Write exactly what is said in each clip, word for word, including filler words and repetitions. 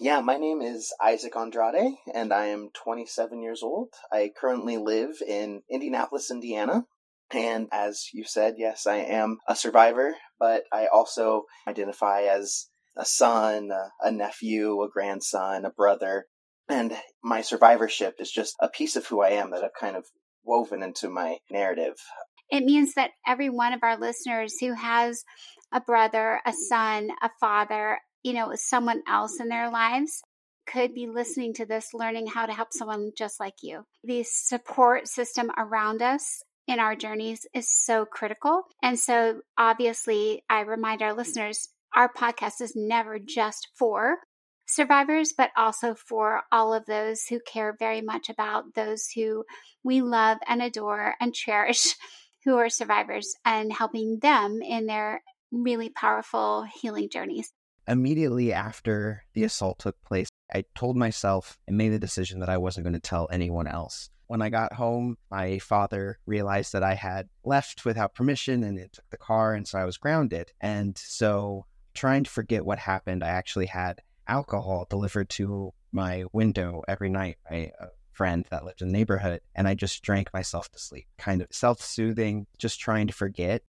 Yeah, my name is Isaac Andrade, and I am twenty-seven years old. I currently live in Indianapolis, Indiana. And as you said, yes, I am a survivor, but I also identify as a son, a, a nephew, a grandson, a brother. And my survivorship is just a piece of who I am that I've kind of woven into my narrative. It means that every one of our listeners who has a brother, a son, a father, you know, someone else in their lives could be listening to this, learning how to help someone just like you. The support system around us in our journeys is so critical. And so obviously, I remind our listeners, our podcast is never just for survivors, but also for all of those who care very much about those who we love and adore and cherish, who are survivors, and helping them in their really powerful healing journeys. Immediately after the assault took place, I told myself and made the decision that I wasn't going to tell anyone else. When I got home, my father realized that I had left without permission and it took the car, and so I was grounded. And so trying to forget what happened, I actually had alcohol delivered to my window every night by a friend that lived in the neighborhood, and I just drank myself to sleep, kind of self-soothing, just trying to forget.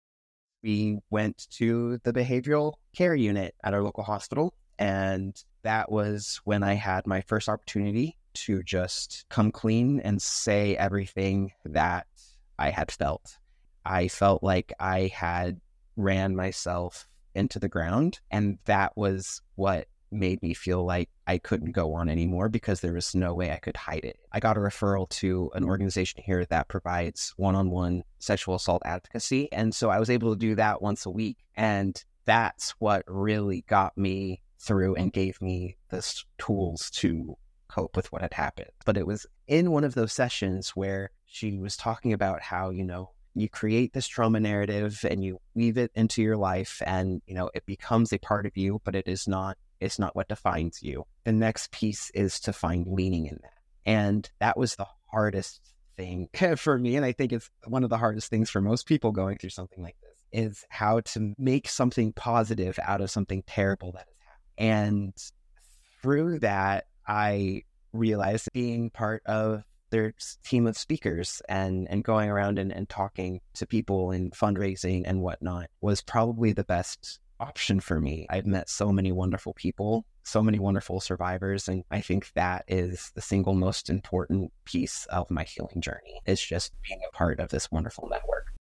We went to the behavioral care unit at our local hospital, and that was when I had my first opportunity to just come clean and say everything that I had felt. I felt like I had ran myself into the ground, and that was what made me feel like I couldn't go on anymore because there was no way I could hide it. I got a referral to an organization here that provides one-on-one sexual assault advocacy. And so I was able to do that once a week. And that's what really got me through and gave me the tools to cope with what had happened. But it was in one of those sessions where she was talking about how, you know, you create this trauma narrative and you weave it into your life and, you know, it becomes a part of you, but it is not It's not what defines you. The next piece is to find meaning in that. And that was the hardest thing for me. And I think it's one of the hardest things for most people going through something like this, is how to make something positive out of something terrible that has happened. And through that, I realized being part of their team of speakers and, and going around and, and talking to people and fundraising and whatnot was probably the best option for me. I've met so many wonderful people, so many wonderful survivors, and I think that is the single most important piece of my healing journey, is just being a part of this wonderful network.